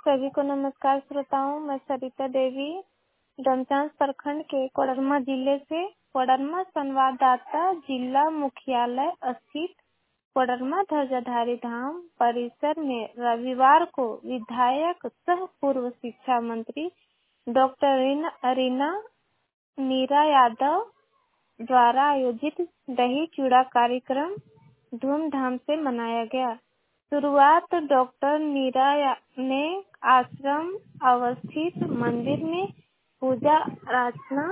सभी को नमस्कार श्रोताओं, मैं सरिता देवी डोमचांच प्रखंड के कोडरमा जिले से कोडरमा संवाददाता जिला मुख्यालय स्थित कोडरमा ध्वजाधारी धाम परिसर में रविवार को विधायक सह पूर्व शिक्षा मंत्री डॉक्टर रीना नीरा यादव द्वारा आयोजित दही चूड़ा कार्यक्रम धूमधाम से मनाया गया। शुरुआत डॉक्टर नीरा ने आश्रम अवस्थित मंदिर में पूजा अर्चना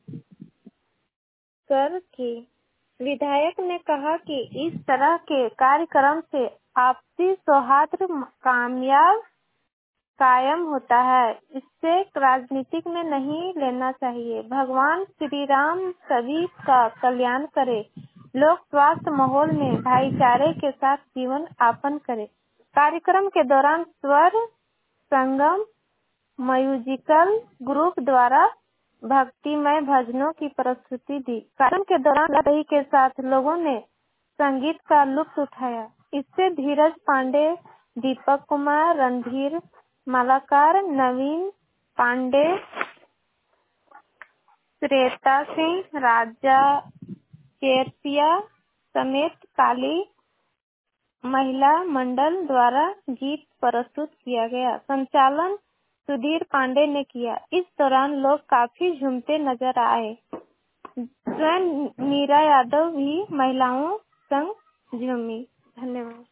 कर की। विधायक ने कहा कि इस तरह के कार्यक्रम से आपसी सौहार्द कायम होता है। इससे राजनीतिक में नहीं लेना चाहिए। भगवान श्री राम सभी का कल्याण करे। लोग स्वास्थ्य माहौल में भाईचारे के साथ जीवन यापन करें। कार्यक्रम के दौरान स्वर संगम म्यूजिकल ग्रुप द्वारा भक्तिमय भजनों की प्रस्तुति दी। कार्यक्रम के दौरान दही के साथ लोगों ने संगीत का लुत्फ उठाया। इससे धीरज पांडे, दीपक कुमार, रणधीर मालाकार, नवीन पांडे, श्वेता सिंह, राजा चेरसिया समेत काली महिला मंडल द्वारा गीत प्रस्तुत किया गया। संचालन सुधीर पांडे ने किया। इस दौरान लोग काफी झूमते नजर आए। स्वयं नीरा यादव भी महिलाओं संग झूमी। धन्यवाद।